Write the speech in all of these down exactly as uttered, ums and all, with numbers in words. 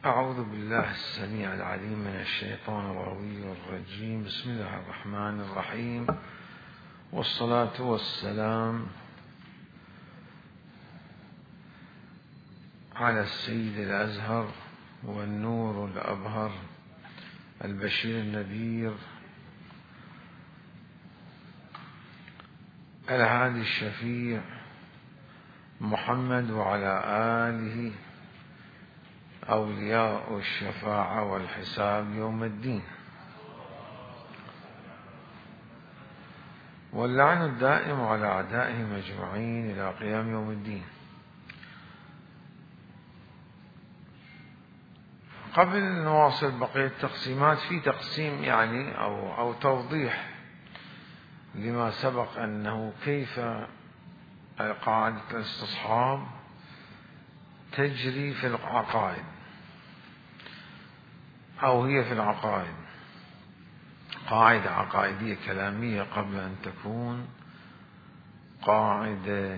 أعوذ بالله السميع العليم من الشيطان الغوي الرجيم. بسم الله الرحمن الرحيم، والصلاة والسلام على السيد الأزهر والنور الأبهر البشير النذير الهادي الشفيع محمد، وعلى آله أولياء الشفاعة والحساب يوم الدين، واللعن الدائم على أعدائهم أجمعين إلى قيام يوم الدين. قبل نواصل بقية التقسيمات، في تقسيم يعني أو أو توضيح لما سبق، أنه كيف قاعدة الاستصحاب تجري في العقائد، أو هي في العقائد قاعدة عقائدية كلامية قبل أن تكون قاعدة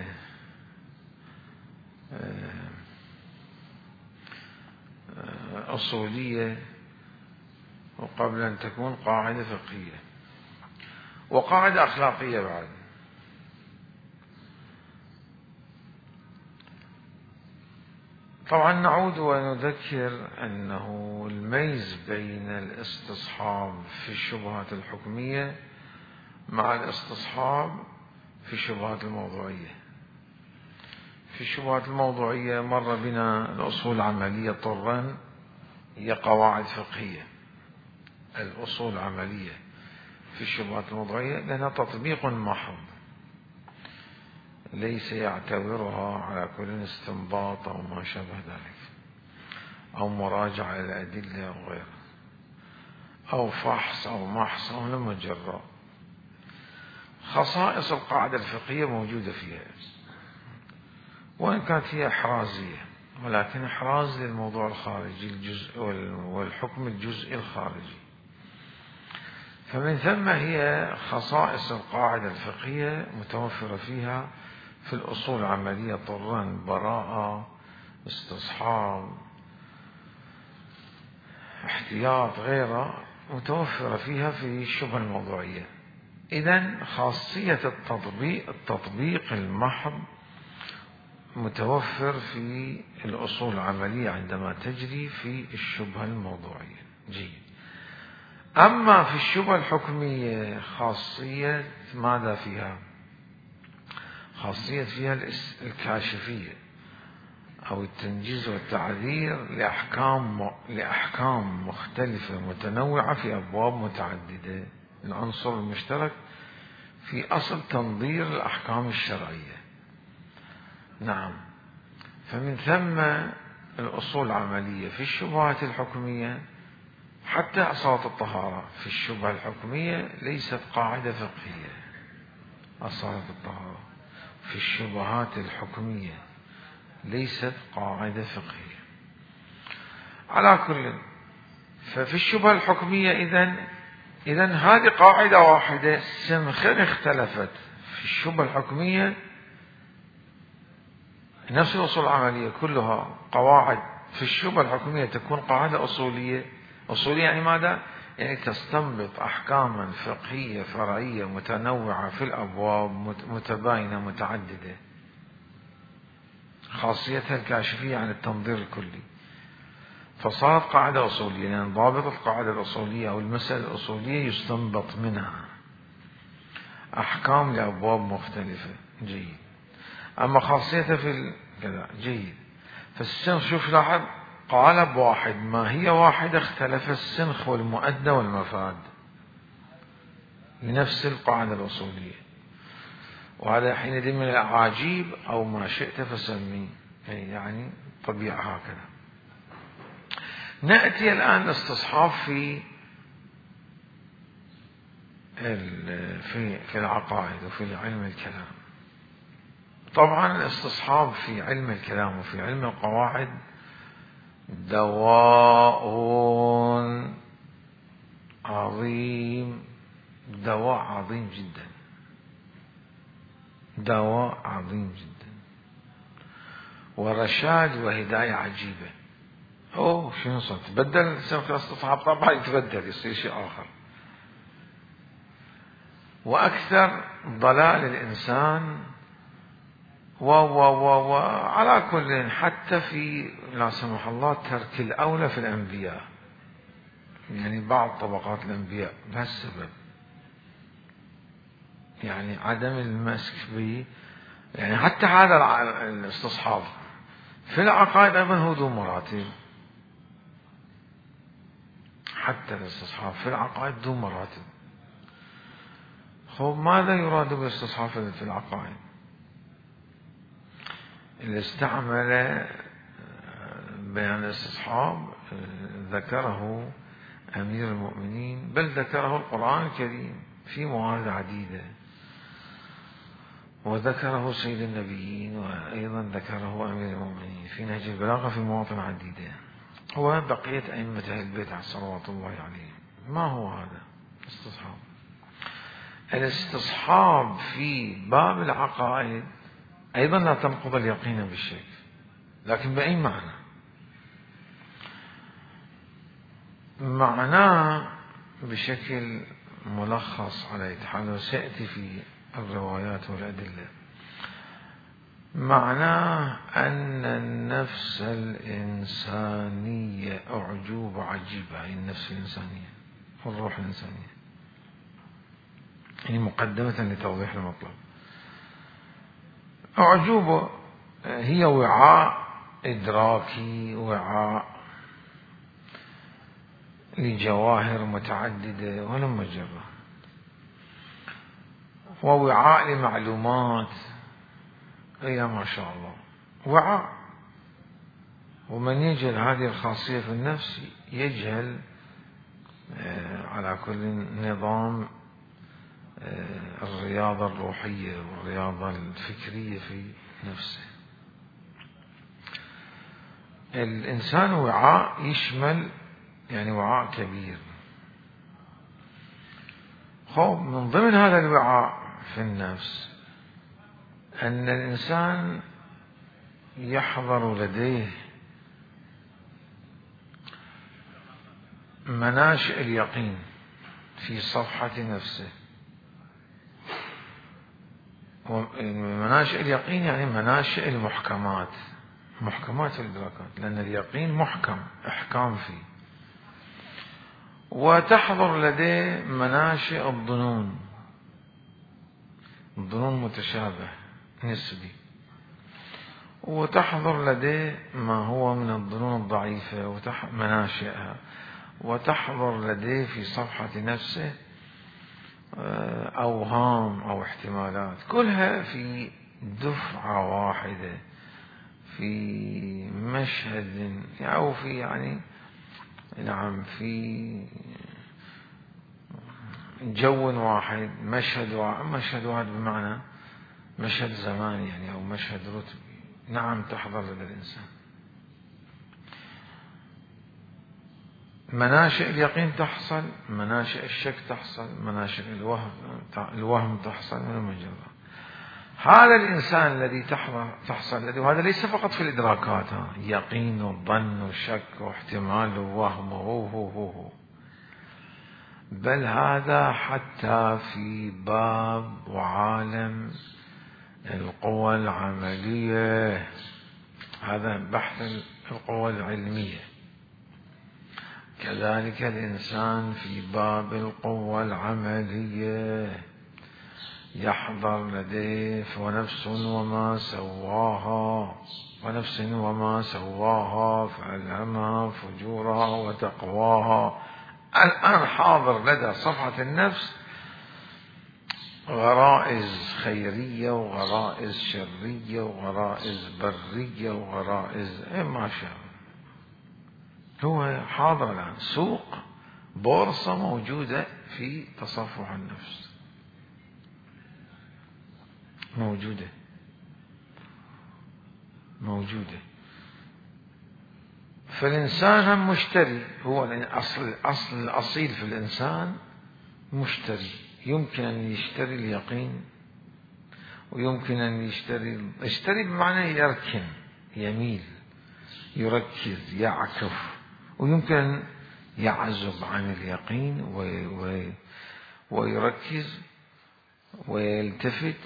أصولية، وقبل أن تكون قاعدة فقهية وقاعدة أخلاقية بعد. طبعا نعود ونذكر أنه الميز بين الاستصحاب في الشبهات الحكمية مع الاستصحاب في الشبهات الموضوعية. في الشبهات الموضوعية مر بنا الأصول العملية طرا، هي قواعد فقهية. الأصول العملية في الشبهات الموضوعية لها تطبيق محض، ليس يعتبرها على كل استنباط أو ما شابه ذلك، أو مراجعة إلى الأدلة أو غيره، أو فحص أو محص أو لما جرى. خصائص القاعدة الفقهية موجودة فيها، وإن كانت هي إحرازية، ولكن إحراز للموضوع الخارجي الجزء والحكم الجزئي الخارجي. فمن ثم هي خصائص القاعدة الفقهية متوفرة فيها في الأصول العملية طرا، براءة، استصحاب، احتياط، غيرها متوفرة فيها في الشبهة الموضوعية. إذن خاصية التطبيق التطبيق المحض متوفر في الأصول العملية عندما تجري في الشبهة الموضوعية. جيد. أما في الشبهة الحكمية خاصية ماذا فيها؟ خاصية فيها الكاشفية أو التنجيز والتعذير لأحكام لأحكام مختلفة متنوعة في أبواب متعددة. العنصر المشترك في أصل تنظير الأحكام الشرعية. نعم. فمن ثم الأصول العملية في الشبهات الحكمية، حتى صلاة الطهارة في الشبهة الحكمية ليست قاعدة فقهية. الصلاة الطهارة في الشبهات الحكمية ليست قاعدة فقهية. على كل، ففي الشبهة الحكمية إذن إذن هذه قاعدة واحدة سنخر اختلفت في الشبهة الحكمية. نفس الأصول العملية كلها قواعد في الشبهة الحكمية تكون قاعدة أصولية. أصولية يعني ماذا؟ يعني تستنبط أحكاما فقهية فرعية متنوعة في الأبواب متباينة متعددة. خاصيتها الكاشفية عن التنظير الكلي، فصارت قاعدة أصولية، لأن يعني ضابط القاعدة الأصولية أو المسألة الأصولية يستنبط منها أحكام لأبواب مختلفة. جيد. أما خاصيتها في كذا. جيد. فالسنخ، شوف لاحظ، قالب واحد ما هي واحدة، اختلف السنخ والمؤدى والمفاد لنفس القاعدة الأصولية. وهذا حينئذ من الأعاجيب أو ما شئت فسميه، يعني طبيعة هكذا. نأتي الآن الاستصحاب في في في العقائد وفي علم الكلام. طبعا الاستصحاب في علم الكلام وفي علم القواعد دواء عظيم، دواء عظيم جدا، دواء عظيم جدا، ورشاد وهداية عجيبة. أوه شنو صار؟ تبدل سمك الاستصحاب طبعا يتبدل يصير شيء آخر. وأكثر ضلال الإنسان و و و و على كل، حتى في لا سمح الله ترك الأولى في الأنبياء، يعني بعض طبقات الأنبياء بهالسبب، يعني عدم المسك به، يعني حتى هذا الاستصحاب في العقائد أيضا هو ذو مراتب، حتى الاستصحاب في العقائد ذو مراتب. خب ماذا يراد بالاستصحاب في العقائد؟ اللي استعمل بيان الاستصحاب ذكره أمير المؤمنين، بل ذكره القرآن الكريم في موارد عديدة، وذكره سيد النبيين، وأيضا ذكره أمير المؤمنين في نهج البلاغة في مواطن عديدة، وبقية أئمة أهل البيت صلوات الله عليهم. ما هو هذا الاستصحاب؟ الاستصحاب في باب العقائد أيضا لا تنقض اليقين بالشك، لكن بأي معنى؟ معناه بشكل ملخص على الاتحاد وسيأتي في الروايات والأدلة. معناه أن النفس الإنسانية أعجوبة عجيبة، هي النفس الإنسانية والروح الإنسانية، هي مقدمة لتوضيح المطلب. أعجوبة هي وعاء إدراكي، وعاء لجواهر متعددة ولم مجرة، ووعاء لمعلومات، يا ما شاء الله وعاء. ومن يجهل هذه الخاصية في النفس يجهل على كل نظام الرياضة الروحية والرياضة الفكرية في نفسه. الإنسان وعاء يشمل يعني وعاء كبير. خب من ضمن هذا الوعاء في النفس أن الإنسان يحضر لديه مناشئ اليقين في صفحة نفسه. مناشئ اليقين يعني مناشئ المحكمات، محكمات الإدراكات، لأن اليقين محكم، إحكام فيه. وتحضر لديه مناشئ الظنون، الظنون متشابه نسبي، وتحضر لديه ما هو من الظنون الضعيفة ومناشئها، وتحضر لديه في صفحة نفسه أوهام أو احتمالات، كلها في دفعة واحدة، في مشهد أو في يعني نعم في جو واحد، مشهد واحد، مشهد واحد بمعنى مشهد زماني يعني أو مشهد رتبي. نعم تحضر لدى الإنسان مناشئ اليقين تحصل، مناشئ الشك تحصل، مناشئ الوهم الوهم تحصل من المجرة. هذا الإنسان الذي تحصل الذي، وهذا ليس فقط في الإدراكات، يقين وظن وشك واحتمال ووهم هو هو هو هو، بل هذا حتى في باب وعالم القوى العملية، هذا بحث القوى العلمية. كذلك الإنسان في باب القوى العملية يحضر لديه ونفس وما سواها، ونفس وما سواها فألهمها فجورها وتقواها. الآن حاضر لدى صفحة النفس غرائز خيرية وغرائز شرية وغرائز برية وغرائز ما شاء. هو حاضر الآن سوق، بورصة موجودة في تصفح النفس، موجودة موجودة فالإنسان هم مشتري، هو الأصل الأصل الأصيل في الإنسان مشتري. يمكن أن يشتري اليقين، ويمكن أن يشتري يشتري بمعنى يركن، يميل، يركز، يعكف، ويمكن يعزب عن اليقين ويركز ويلتفت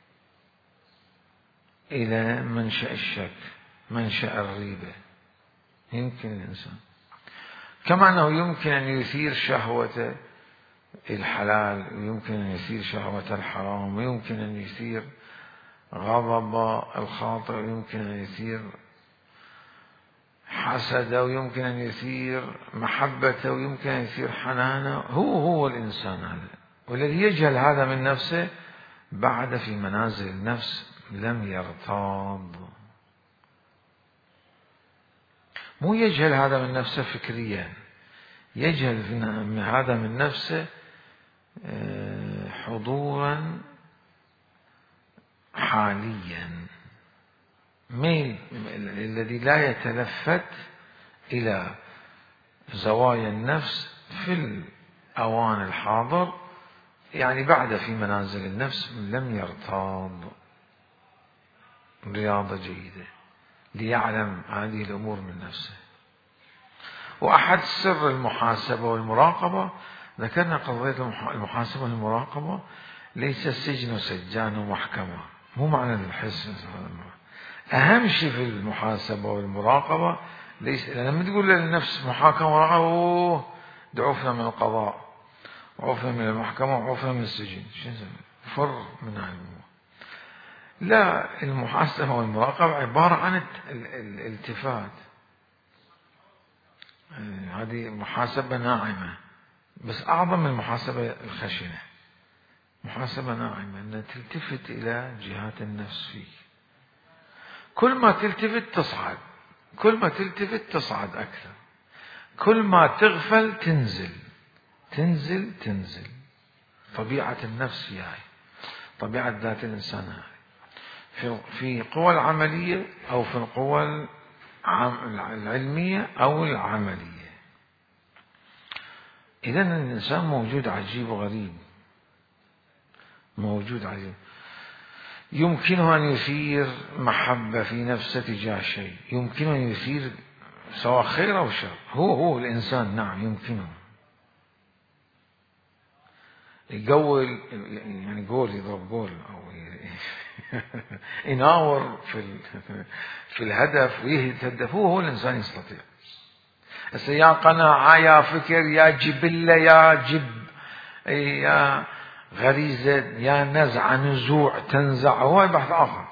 إلى منشأ الشك، منشأ الريبة. يمكن الإنسان كما أنه يمكن أن يثير شهوة الحلال، ويمكن أن يثير شهوة الحرام، ويمكن أن يثير غضب الخاطئ، ويمكن أن يثير حسده، ويمكن أن يثير محبته، ويمكن أن يثير حنانه. هو هو الإنسان هذا، والذي يجهل هذا من نفسه بعد في منازل النفس لم يرتاض. مو يجهل هذا من نفسه فكريا، يجهل هذا من نفسه حضورا حاليا، ميل الذي لا يتلفت إلى زوايا النفس في الأوان الحاضر، يعني بعد في منازل النفس لم يرتاض رياضة جيدة ليعلم هذه الأمور من نفسه. وأحد سر المحاسبة والمراقبة، ذكرنا قضية المحاسبة والمراقبة ليس السجن سجان ومحكمة، مو معنى الحس. أهم شيء في المحاسبة والمراقبة ليس لما تقول للنفس محاكمة ومراقبة دعوفنا من القضاء وعوفنا من المحكمة وعوفنا من السجن، فر من هذا. لا، المحاسبة والمراقبة عبارة عن الالتفات. هذه محاسبة ناعمة، بس أعظم من المحاسبة الخشنة. محاسبة ناعمة أن تلتفت إلى جهات النفس فيك. كل ما تلتفت تصعد، كل ما تلتفت تصعد أكثر، كل ما تغفل تنزل تنزل تنزل. طبيعة النفس هي طبيعة ذات الإنسان هاي في في قوى العملية أو في القوى العلمية أو العملية. إذن الإنسان موجود عجيب وغريب، موجود عجيب. يمكنه أن يثير محبة في نفسه تجاه شيء، يمكنه أن يثير سواء خير أو شر. هو هو الإنسان، نعم يمكنه يقول، يعني قول يضرب قول أو يناور في في الهدف ويهدف. هو هو الإنسان يستطيع. هسه يا قناعة يا فكر يا جبلة يا جب يا غريزة يا نزعة نزوع تنزع، هو بحث آخر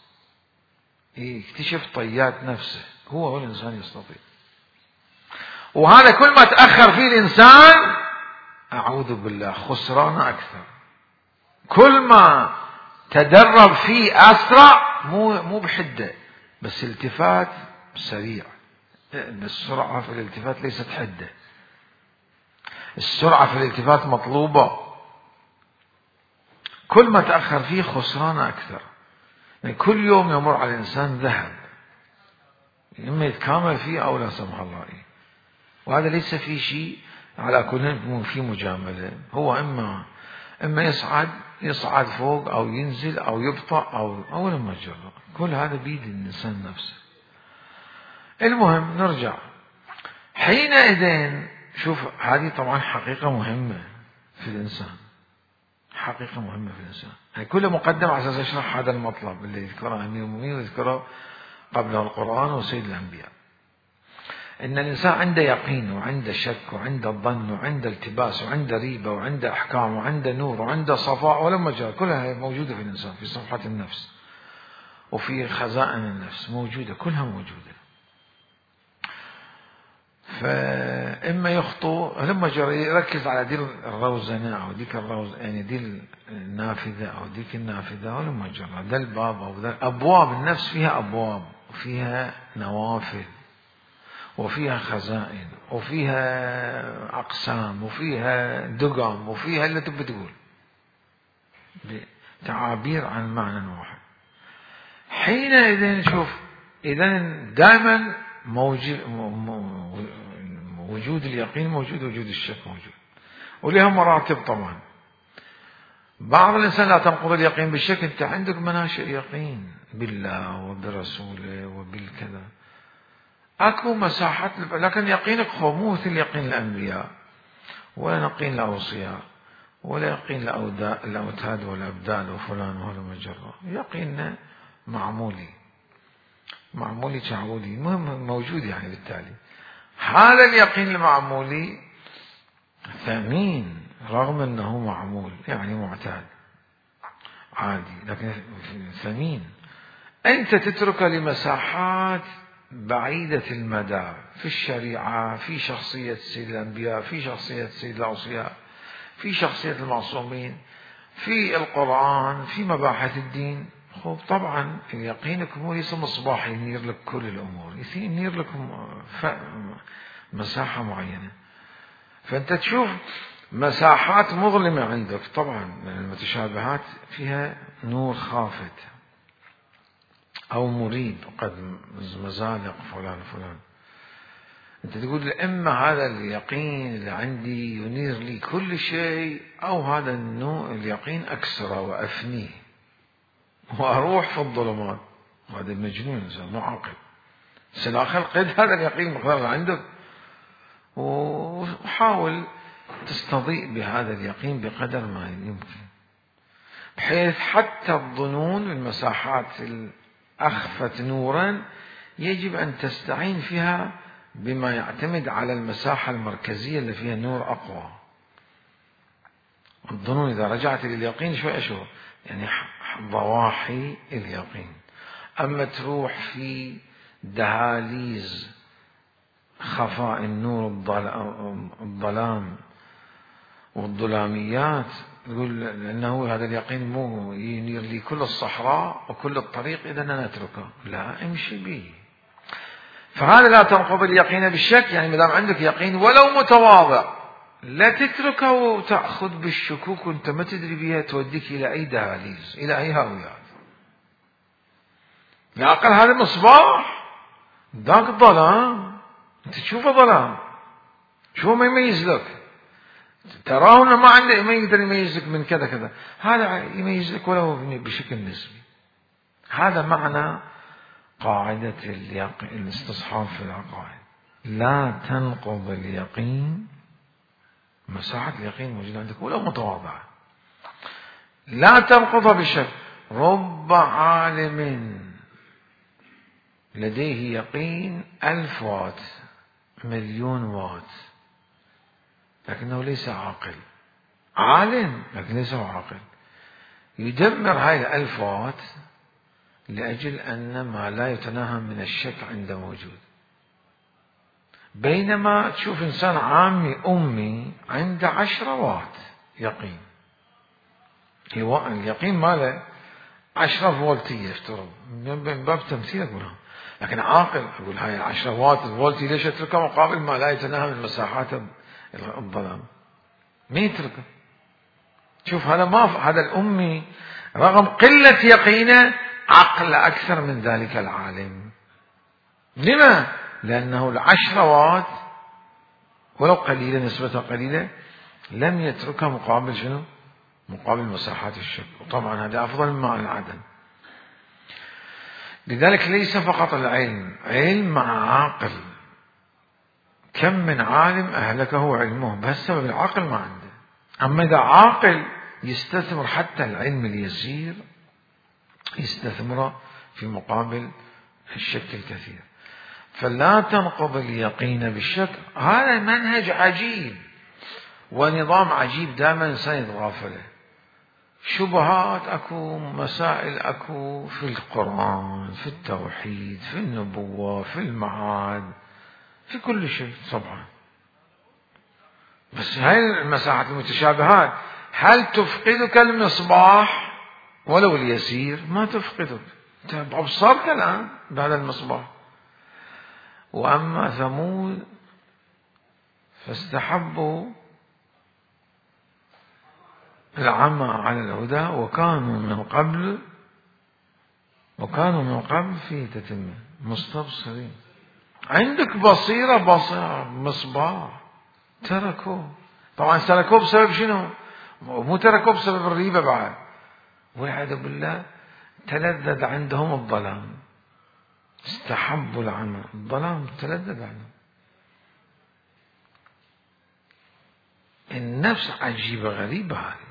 يكتشف طيات نفسه. هو هو الإنسان يستطيع. وهذا كل ما تأخر فيه الإنسان أعوذ بالله خسران أكثر. كل ما تدرب فيه أسرع، مو مو بحدة بس التفات سريع. السرعة في الالتفات ليست حدة، السرعة في الالتفات مطلوبة. كل ما تأخر فيه خسران أكثر. يعني كل يوم يمر على الإنسان ذهب، إما يتكامل فيه أو لا سمح الله. وهذا ليس فيه شيء على كل في مجاملة. هو إما إما يصعد يصعد فوق أو ينزل أو يبطأ أو أول ما يجرب. كل هذا بيد الإنسان نفسه. المهم نرجع حينئذ. شوف هذه طبعا حقيقة مهمة في الإنسان، حقيقة مهمة في الإنسان. يعني كل مقدم على أساس يشرح هذا المطلب اللي يذكره أمير المؤمنين ويذكره قبله القرآن وسيد الأنبياء، إن الإنسان عنده يقين وعنده شك وعنده ظن وعنده التباس وعنده ريبة وعنده أحكام وعنده نور وعنده صفاء ولا مجال. كلها موجودة في الإنسان، في صفحة النفس وفي خزائن النفس موجودة، كلها موجودة. فإما يخطو لما يركز على دي الروزنة أو ديك الروز، يعني دي النافذة أو ديك النافذة، ولما جرى ده الباب أو ده أبواب النفس، فيها أبواب وفيها نوافذ وفيها خزائن وفيها أقسام وفيها دقم وفيها اللي تبي تقول تعابير عن معنى واحد. حينئذ شوف، إذا دائما موجود وجود اليقين موجود، وجود الشك موجود، ولها مراتب طبعا. بعض الإنسان لا تنقض اليقين بالشك. أنت عندك مناشئ يقين بالله وبرسوله وبالكذا، اكو مساحات، لكن يقينك هو مو مثل يقين الانبياء ولا يقين الاوصياء ولا يقين الاوتاد والابدال وفلان وهذا مجرة. يقيننا معمولي معمولي تعودي مهم موجود يعني. بالتالي هذا اليقين المعمولي ثمين رغم انه معمول يعني معتاد عادي، لكن ثمين. انت تترك لمساحات بعيدة المدى في الشريعة، في شخصية سيد الأنبياء، في شخصية سيد الأوصياء، في شخصية المعصومين، في القرآن، في مباحث الدين. خب طبعا يقينك هو ليس مصباح ينير لك كل الأمور، ينير لك مساحة معينة. فأنت تشوف مساحات مظلمة عندك، طبعا المتشابهات فيها نور خافت أو مريب، قد مزالق فلان فلان. أنت تقول إما هذا اليقين اللي عندي ينير لي كل شيء، أو هذا النوع اليقين أكسره وأفنيه وأروح في الظلمات. هذا مجنون، مو عاقل. سلاخل قد هذا اليقين مقدار عندك وحاول تستضيء بهذا اليقين بقدر ما يمكن، بحيث حتى الظنون المساحات أخفت نورا يجب أن تستعين فيها بما يعتمد على المساحة المركزية اللي فيها نور أقوى. الظنون إذا رجعت لليقين شوي شو يعني ضواحي اليقين. أما تروح في دهاليز خفاء النور الظلام والظلاميات، تقول لأنه هذا اليقين مو ينير لي كل الصحراء وكل الطريق إذا أنا أتركه، لا امشي به. فهذا لا تنقض اليقين بالشك، يعني مدام عندك يقين ولو متواضع لا تتركه وتأخذ بالشكوك وانت ما تدري بها توديك إلى أي دهاليز، إلى أي هاويات. العقل هذا مصباح، ذاك الظلام انت تشوفه ظلام، شو ما يميز لك، تراه انه ما عنده ما يقدر يميز لك من كذا كذا، هذا يميز لك ولو بشكل نسبي. هذا معنى قاعدة الاستصحاب في العقائد. لا تنقض اليقين، مساحة اليقين موجودة عندك ولو متواضعة، لا تنقض بشك. رب عالم لديه يقين ألف وات، مليون وات، لكنه ليس عاقل. عالم لكن ليس عاقل، يدمر هاي الألف وات لأجل أن ما لا يتناهى من الشك عنده موجود. بينما تشوف إنسان عامي أمي عنده عشرة وات يقين، اليقين ماله عشرة فولتية افترض، من باب تمثيل أقولها، لكن عاقل أقول هاي العشرة وات الفولتي ليش أتركها مقابل ما لا يتناهى من مساحات الظلام؟ مين يتركه؟ شوف هذا ما هذا الأمي رغم قلة يقينه عقل أكثر من ذلك العالم. لما؟ لأنه العشرة وات ولو قليلة، نسبتها قليلة، لم يتركها مقابل شنو؟ مقابل مساحات الشك، وطبعا هذا أفضل مما العدم. لذلك ليس فقط العلم، علم مع عاقل. كم من عالم أهلكه علمه بسبب العقل ما عنده. أما إذا عاقل يستثمر حتى العلم اليسير، يستثمره في مقابل الشك الكثير. فلا تنقض اليقين بالشك. هذا منهج عجيب ونظام عجيب دائما الإنسان يتغافله. شبهات أكو، مسائل أكو في القرآن، في التوحيد، في النبوة، في المعاد، في كل شيء طبعا. بس هاي المساحات المتشابهات هل تفقدك المصباح ولو اليسير؟ ما تفقدك، أبصرت الآن بهذا المصباح. وأما ثمود فاستحبوا العمى على الهدى وكانوا من قبل وكانوا من قبل في تتمة مستبصرين. عندك بصيرة، بصيرة مصباح، تركوه. طبعا تركوه بسبب شنو؟ مو تركوه بسبب الريبة بعد، والعياذ بالله تلذذ عندهم الظلام، استحبوا العمى، الظلام تلذذ عنه. النفس عجيبة غريبة هذه.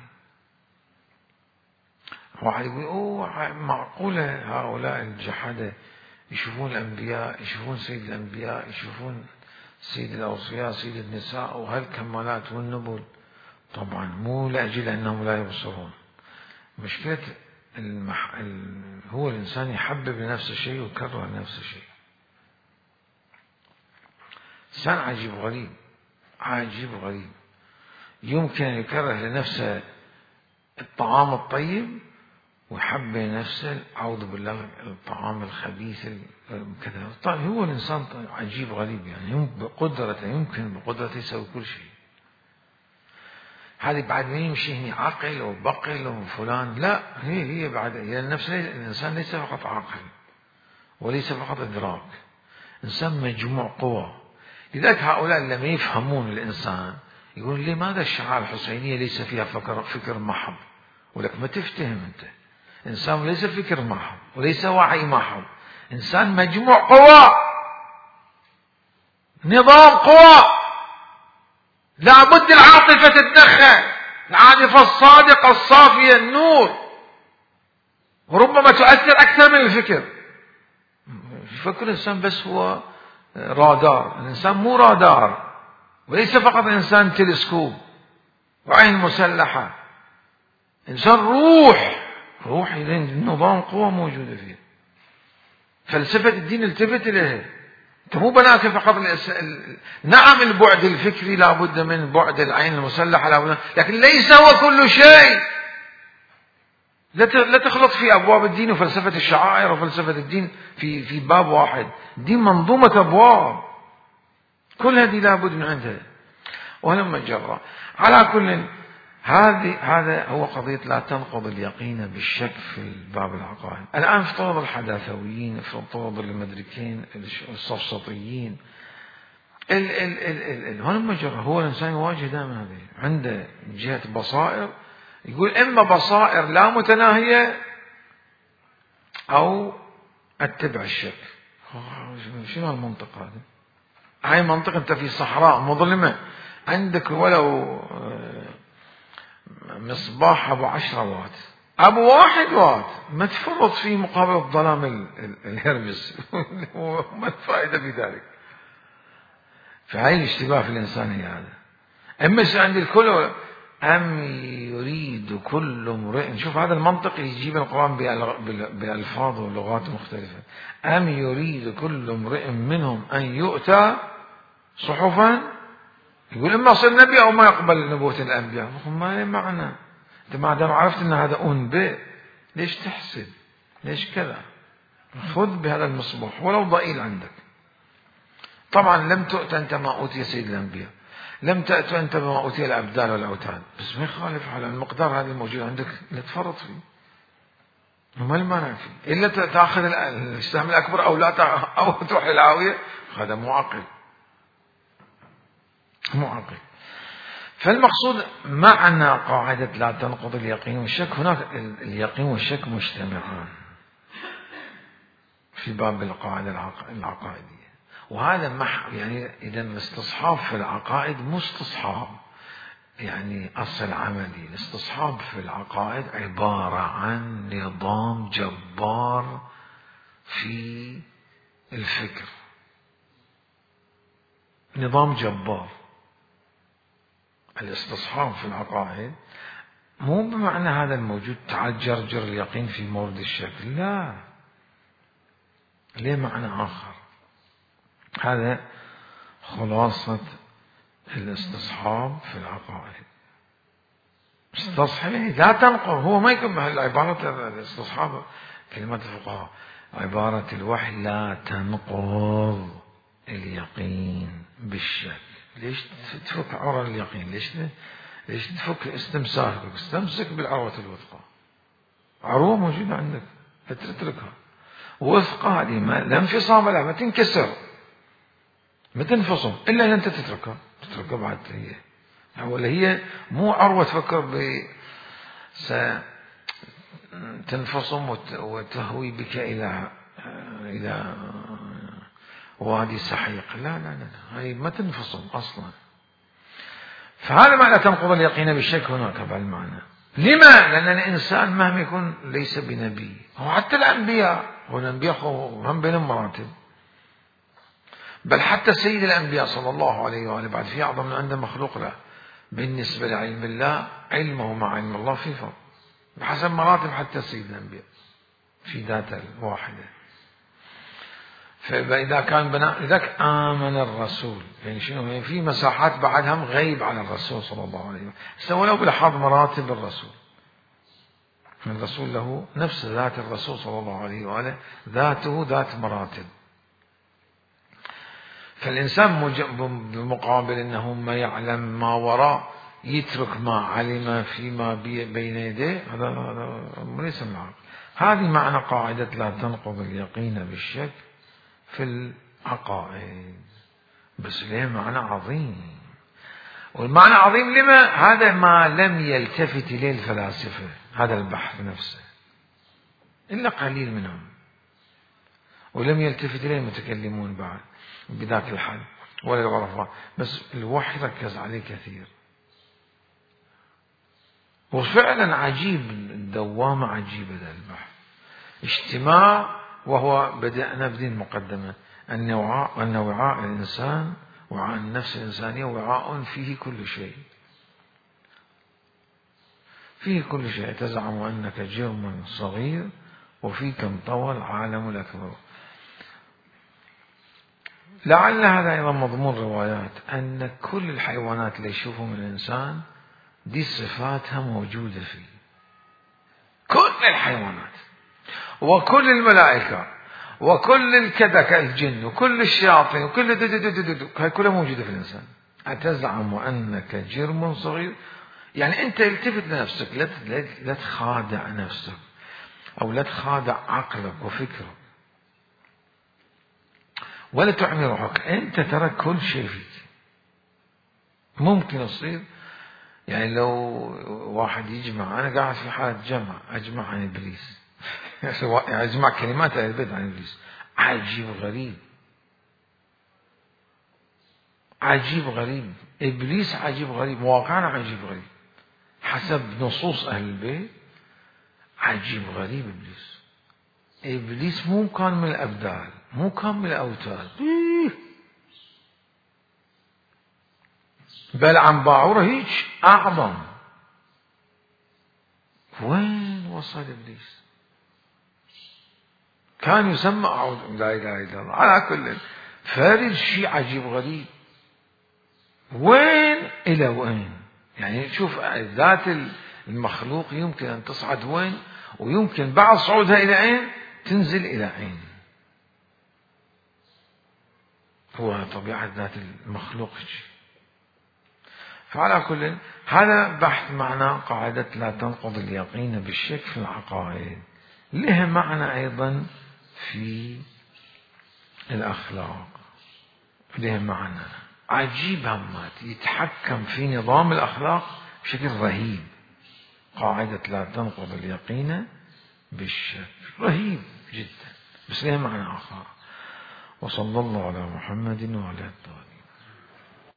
واحد يقول اوه معقولة هؤلاء الجحدة يشوفون الأنبياء، يشوفون سيد الأنبياء، يشوفون سيد الأوصياء، سيد النساء وهالكمالات والنبل. طبعا مو لأجل أنهم لا يبصرون. مشكلة المح... ال... هو الإنسان يحبب لنفسه شيء ويكره لنفسه شيء. إنسان عجيب غريب، عجيب غريب، يمكن أن يكره لنفسه الطعام الطيب ويحب لنفسه أعوذ بالله الطعام الخبيث كذا. طيب هو الإنسان عجيب غريب، يعني بقدرته يمكن بقدرته يسوي كل شيء. هذه بعد ما يمشي هني عقل وبقل وفلان، لا، هي هي بعد هي النفس. الإنسان ليس فقط عقل وليس فقط إدراك، إنسان مجموع قوى. لذلك هؤلاء لما يفهمون الإنسان يقول لماذا الشعائر الحسينية ليس فيها فكر فكر محض؟ ولك ما تفتهم أنت، إنسان ليس فكر محض وليس وعي محض، إنسان مجموع قوى، نظام قوى. لابد العاطفة تتدخل، العاطفة الصادقة الصافية النور، وربما تؤثر أكثر من الفكر. يفكر الإنسان بس هو رادار، الإنسان مو رادار، وليس فقط إنسان تلسكوب وعين مسلحة، إنسان روح، روح نظام قوة موجودة فيه. فلسفة الدين التفت إليها، أنت مو بناك فقط الأس... نعم البعد الفكري لابد من بعد العين المسلحة لابد، لكن ليس هو كل شيء. لا تخلط في أبواب الدين وفلسفة الشعائر وفلسفة الدين في في باب واحد. الدين منظومة أبواب، كل هذه لابد من عندها. ولما جرى على كل هذه هذا هو قضية لا تنقض اليقين بالشك في باب العقائد. الآن افترض الحداثويين، افترض المدركين، السفسطيين، ال ال ال ال ال ولما جرى هو الإنسان يواجه دائما هذه، عنده جهة بصائر، يقول إما بصائر لا متناهية أو أتبع الشك. شنو المنطق هذا؟ هاي منطق أنت في صحراء مظلمة، عندك ولو مصباح أبو عشرة وات، أبو واحد وات، ما تفرط فيه مقابل الظلام الهرمس. ما الفائدة في ذلك؟ فهاي الاشتباه في الإنسان هي هذا. أما عند الكل أم يريد كل امرئ، شوف هذا المنطق يجيب القرآن بألفاظ ولغات مختلفة. أم يريد كل امرئ منهم أن يؤتى صحفا، يقول إما صير نبي أو ما يقبل نبوة الأنبياء. ما معنى أنت ما دام عرفت أن هذا أنبئ، ليش تحسد؟ ليش كذا؟ خذ بهذا المصباح ولو ضئيل عندك. طبعا لم تؤت أنت ما أوتي سيد الأنبياء، لم تأت أنت بما أوتي الأبدال والأوتاد، بس ما يخالف على المقدار هذا الموجود عندك لا تفرط فيه. وما المانع فيه؟ إلا تأخذ السهم الأكبر أو لا أو تروح العاوية، هذا مو عقل، مو عقل. فالمقصود معنى قاعدة لا تنقض اليقين والشك، هناك اليقين والشك مجتمعان في باب القاعدة العقائدية. وهذا مح يعني إذا الاستصحاب في العقائد مو استصحاب يعني أصل عملي، الاستصحاب في العقائد عبارة عن نظام جبار في الفكر، نظام جبار. الاستصحاب في العقائد مو بمعنى هذا الموجود تعال جرجر اليقين في مورد الشك، لا، ليه معنى آخر. هذا خلاصة الاستصحاب في العقائد. استصحاب لا تنقض، هو ما يكون عبارة الاستصحاب كلمات الفقهاء عبارة الوحي لا تنقض اليقين بالشك. ليش تفك عرى اليقين؟ ليش ليش تفك استمساكك؟ استمسك بالعروة الوثقى، عروة موجودة عندك تتركها، وثقة هذه لا انفصام لها، ما تنكسر ما تنفصم إلا أن أنت تتركها، تتركها بعد هي ولا هي مو عروة تفكر ب ستنفصم وتهوي بك إلى إلى وادي سحيق، لا لا لا، هاي ما تنفصل أصلا. فهذا معنى تنقض اليقين بالشك هناك بالمعنى. لما؟ لأن الإنسان مهما يكون ليس بنبي، هو حتى الأنبياء والأنبياء هم بينهم مراتب، بل حتى سيد الأنبياء صلى الله عليه وآله بعد في أعظم من عنده مخلوق له بالنسبة لعلم الله، علمه مع علم الله في فرق بحسب مراتب حتى سيد الأنبياء في ذاته الواحدة. فإذا كان بناء لذلك آمن الرسول، يعني شنو؟ يعني في مساحات بعدها غيب على الرسول صلى الله عليه وسلم، سواء لو بلحاظ مراتب الرسول، الرسول له نفس ذات الرسول صلى الله عليه وآله، ذاته ذات مراتب. فالإنسان بمقابل أنه ما يعلم ما وراء يترك ما علم فيما بين يديه، هذا هذا ليس العقل. هذه معنى قاعدة لا تنقض اليقين بالشك في العقائد، بس له معنى عظيم. والمعنى عظيم لما؟ هذا ما لم يلتفت إليه الفلاسفة، هذا البحث نفسه إلا قليل منهم، ولم يلتفت إليه المتكلمون بعد بذاك الحد ولا العرفاء، بس الوحي ركز عليه كثير. وفعلا عجيب، الدوامة عجيبة ذا البحث، اجتماع. وهو بدأنا بدين مقدمة أن وعاء أن وعاء الإنسان، وعاء النفس الإنسانية وعاء فيه كل شيء، فيه كل شيء. تزعم أنك جرم صغير وفيك انطوى العالم الأكبر. لعل هذا أيضا مضمون روايات أن كل الحيوانات اللي يشوفهم الإنسان دي صفاتها موجودة فيه، كل الحيوانات وكل الملائكة وكل الكذا كالجن وكل الشياطين وكل دو دو دو دو دو. هاي كلها موجودة في الإنسان. أتزعم أنك جرم صغير، يعني أنت التفت لنفسك، لا لا تخادع نفسك أو لا تخادع عقلك وفكرك ولا تعمي روحك. أنت ترى كل شيء فيك ممكن يصير. يعني لو واحد يجمع، أنا قاعد في حالة جمع أجمع عن إبليس يعني أجمع كلمات البدء عن إبليس، عجيب غريب، عجيب غريب. إبليس عجيب غريب، واقعنا عجيب غريب حسب نصوص أهل البيت. عجيب غريب إبليس. إبليس مو كان من الأبدال، مو كان من الأوتاد، بل عن باعوره هيك أعظم. وين وصل إبليس؟ كان يسمى أعوذ لا إله إلا الله. على كل فارد شيء عجيب غريب. وين إلى وين؟ يعني شوف ذات المخلوق يمكن أن تصعد وين، ويمكن بعد صعودها إلى أين تنزل إلى أين. هو طبيعة ذات المخلوق. فعلى كل هذا بحث معنى قاعدة لا تنقض اليقين بالشك في العقائد، له معنى أيضا في الأخلاق، له معنى عجيب همات يتحكم في نظام الأخلاق بشكل رهيب. قاعدة لا تنقض اليقين بالشك رهيب جدا، بس له معنى آخر. وصلى الله على محمد وعلى آله.